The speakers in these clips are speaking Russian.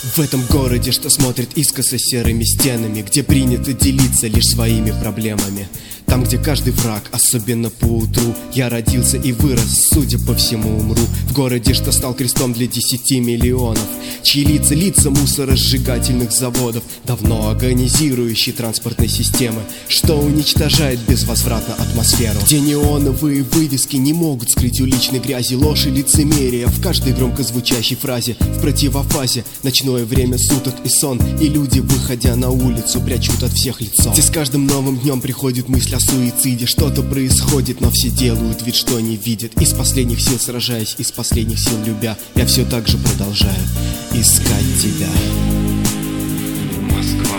В этом городе, что смотрит искоса серыми стенами, где принято делиться лишь своими проблемами. Там, где каждый враг, особенно поутру. Я родился и вырос, судя по всему умру. В городе, что стал крестом для 10 миллионов, чьи лица мусоросжигательных заводов, давно агонизирующей транспортной системы, что уничтожает безвозвратно атмосферу. Где неоновые вывески не могут скрыть уличной грязи, ложь и лицемерие в каждой громко звучащей фразе. В противофазе ночное время суток и сон, и люди, выходя на улицу, прячут от всех лицо. Где с каждым новым днем приходит мысль о суициде. Что-то происходит, но все делают вид, что не видят. Из последних сил сражаясь, из последних сил любя, я все так же продолжаю искать тебя. Москва.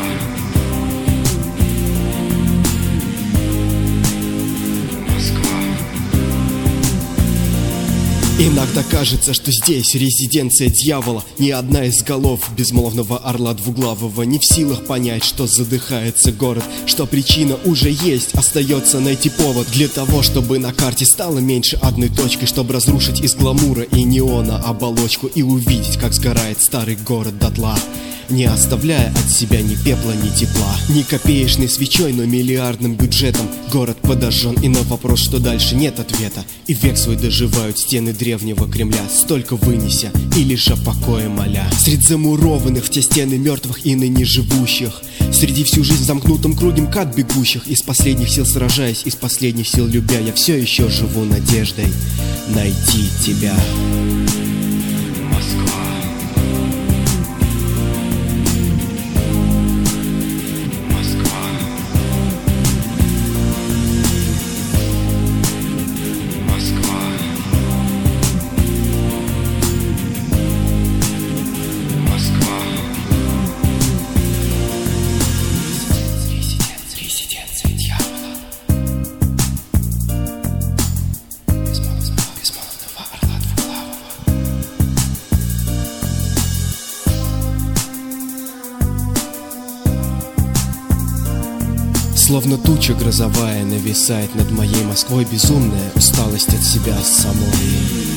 Иногда кажется, что здесь резиденция дьявола. Ни одна из голов безмолвного орла двуглавого не в силах понять, что задыхается город, что причина уже есть, остается найти повод для того, чтобы на карте стало меньше одной точкой, чтобы разрушить из гламура и неона оболочку и увидеть, как сгорает старый город дотла, не оставляя от себя ни пепла, ни тепла. Ни копеечной свечой, но миллиардным бюджетом город подожжен, и на вопрос, что дальше, нет ответа. И век свой доживают стены древнего Кремля, столько вынеся и лишь о покое моля. Среди замурованных в те стены мертвых и ныне живущих, среди всю жизнь в замкнутом кругом кат бегущих, из последних сил сражаясь, из последних сил любя, я все еще живу надеждой найти тебя. Москва. Словно туча грозовая нависает над моей Москвой, безумная усталость от себя самой.